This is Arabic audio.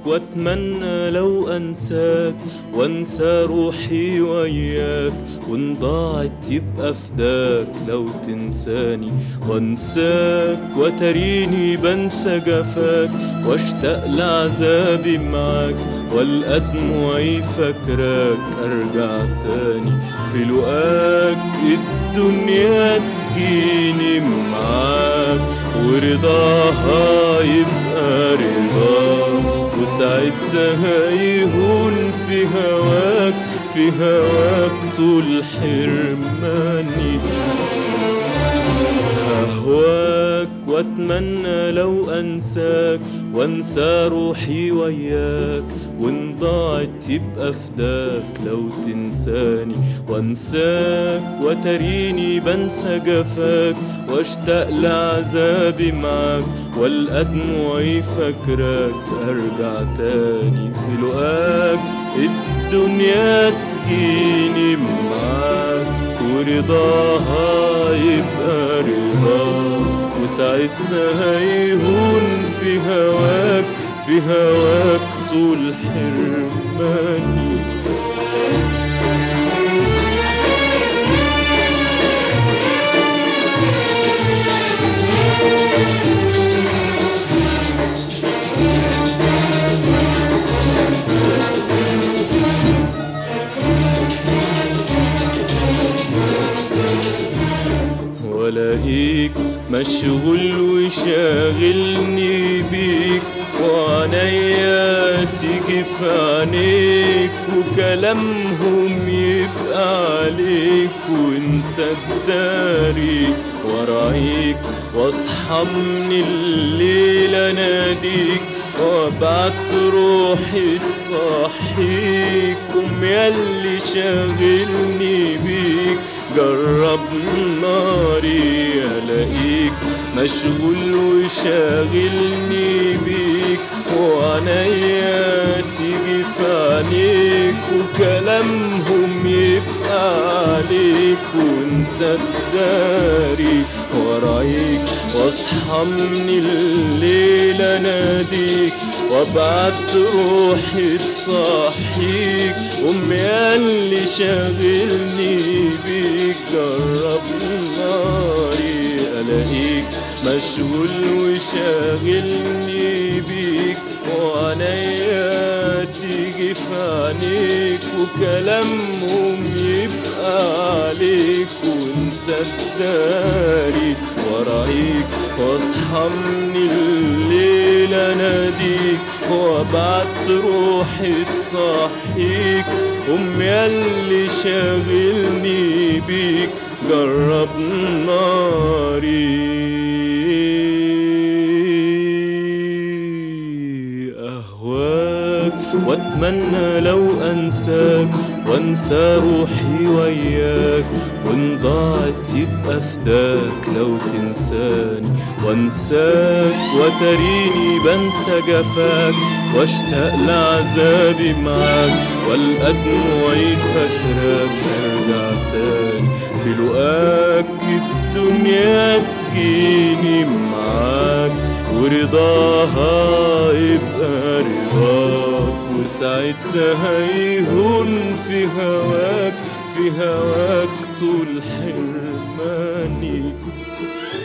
واتمنى لو انساك وانسى روحي وياك، وان ضاعت يبقى فداك لو تنساني وانساك، وتريني بنسى جفاك واشتاق لعذابي معاك، والقى دموعي فاكراك ارجع تاني في لقاك. الدنيا تجيني معاك ورضاها يبقى رضاك، وساعتها يهون في هواك، في هواك طول حرماني. ههواك واتمنى لو انساك وانسى روحي وياك، وان ضاعت يبقى فداك لو تنساني وانساك، وتريني بنسى جفاك واشتاق لعذابي معاك، والقى دموعي فاكراك ارجع تاني في لقاك. الدنيا تجيني معاك ورضاها يبقى رضاك، وساعتها يهون في هواك، في هواك طول حرماني. ولاقيك مشغول وشاغلني بيك، وعنيا تيجي في عينيك، وكلامهم يبقى عليك وانت تداري، ورايك واصحى من الليل اناديك، وابعت روحي تصحيك. قوم ياللي شاغلني بيك جرب ناري، الاقيك مشغول وشاغلني بيك، وعنيا تيجي في عينيك، وكلامهم يبقى عليك وانت تداري، ورايك واصحى من الليل اناديك، وابعت روحي تصحيك. قوم ياللي شاغلني بيك جرب ناري، الاقيك مشغول وشاغلني بيك، وعنيا تيجي في عينيك، وكلامهم يبقى عليك وانت تداري، ورايك واصحى من الليل اناديك، وابعت روحي تصحيك. قوم ياللي شاغلني بيك جرب ناري. أهواك واتمنى لو أنساك وانسى روحي وياك، وان ضاعت يبقى فداك لو تنساني وانساك، وتريني بنسى جفاك واشتاق لعذابي معاك، والقى دموعي فاكراك ارجع تاني في لقاك. الدنيا تجيني معاك ورضاها يبقى رضاك، وساعتها يهون في هواك، في هواك طول حرماني.